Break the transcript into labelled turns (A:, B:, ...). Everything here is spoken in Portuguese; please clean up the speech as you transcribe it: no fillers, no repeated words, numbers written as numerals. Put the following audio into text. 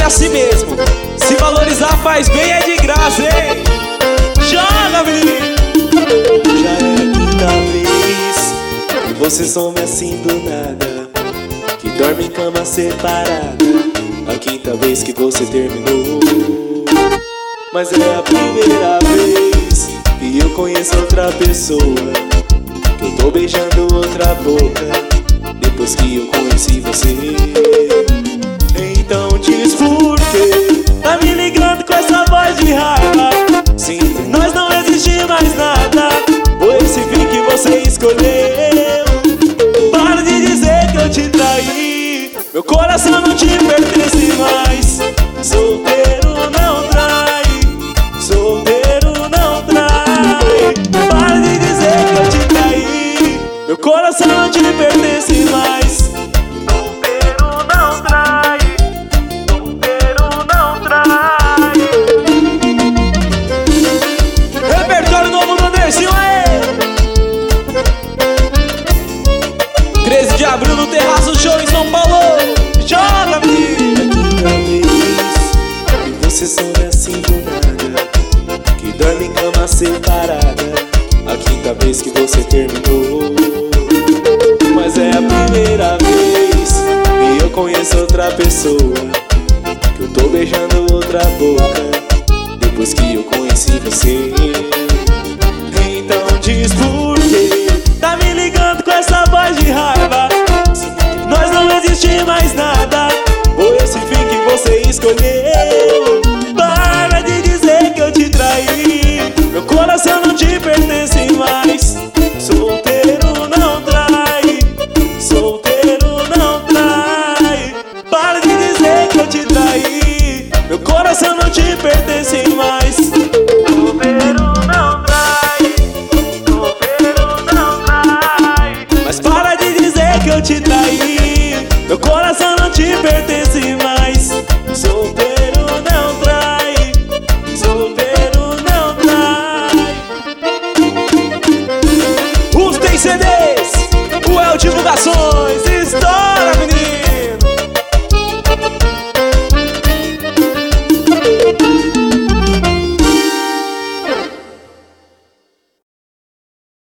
A: assim mesmo. Se valorizar faz bem, é de graça, hein? Joga, menino!
B: Já é a quinta vez que você some assim do nada, que dorme em cama separada. A quinta vez que você terminou. Mas é a primeira vez que eu conheço outra pessoa, que eu tô beijando outra boca depois que eu conheci você. Então diz por quê tá me ligando com essa voz de raiva, se entre nós não existe mais nada, foi esse fim que você escolheu. Para de dizer que eu te traí, meu coração não te pertence mais. Solteiro não trai, solteiro não trai. Para de dizer que eu te traí, meu coração não te pertence mais. Solteiro não trai, solteiro não trai.
A: Repertório novo do Andercinho, aê! 13 de abril no Terraço Show em São Paulo. Joga, menino!
B: Quinta vez que você some assim do nada, que dorme em cama separada. A quinta vez que você terminou. Mas é a primeira vez que eu conheço outra pessoa, que eu tô beijando outra boca depois que eu conheci você. Então diz por